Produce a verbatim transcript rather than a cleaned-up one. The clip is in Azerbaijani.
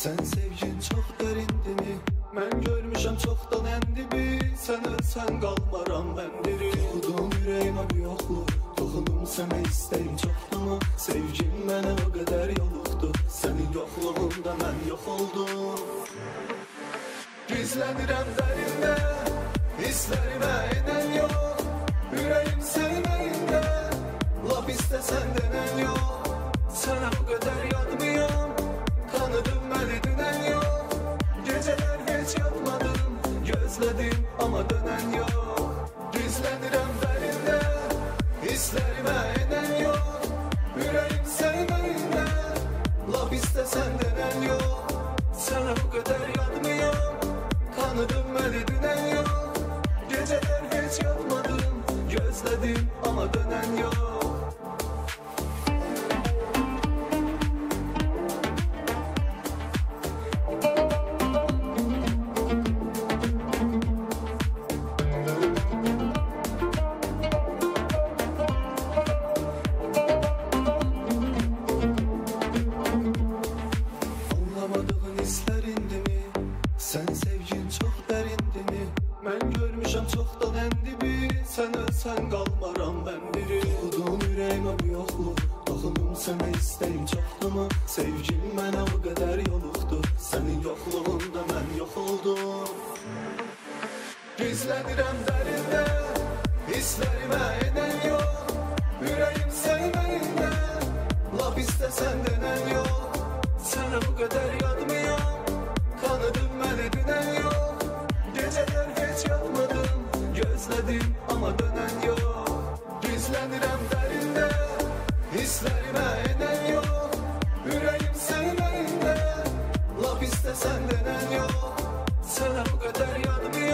Sen sevgin çok derindimi, mən görmüşəm çoxdan endibi. Sen ölsən qalmaram mən diri. Toxudum ürəyimə bir yoxluq, toxunum sənə istəyim çoxduma. Sevgin mənə o qədər yoluxdu, sənin yoxluğunda mən yox oldum. Gizlənirəm dərində, hisslərimə enən yox. Ürəyim sevməyində, laf istəsən denən yox. Sənə o qədər yadmıyam, tanıdım məni dünən yox. Gecələr heç yatmadım, gözlədim amma dönən yox. Gizlənirəm dərində, hisslərimə enən yox. Ürəyim sevməyində, laf istəsən denən yox. Sənə o qədər yadmıyam, tanıdım məni dünən yox. Gecələr heç yatmadım, gözlədim amma dönən yox. Sen sevgin çok derindimi, mən görmüşəm çoxdan endibi. Sen ölsən qalmaram mən diri. Toxudum ürəyimə bir yoxluq, toxunum sənə istəyim çoxduma. Sevgin mənə o qədər yoluxdu, sənin yoxluğunda mən yox oldum. Gizlənirəm dərində, hisslərimə enən yox. Ürəyim sevməyində, laf istəsən denən yox. Sənə bu qədər yadmıyam, tanıdım məni dünən yox. Gecələr heç yatmadım, gözlədim amma dönən yox. Gizlənirəm dərində, hisslərimə enən yox. Ürəyim sevməyində, laf istəsən denən yox. Sənə bu qədər yadmıyam,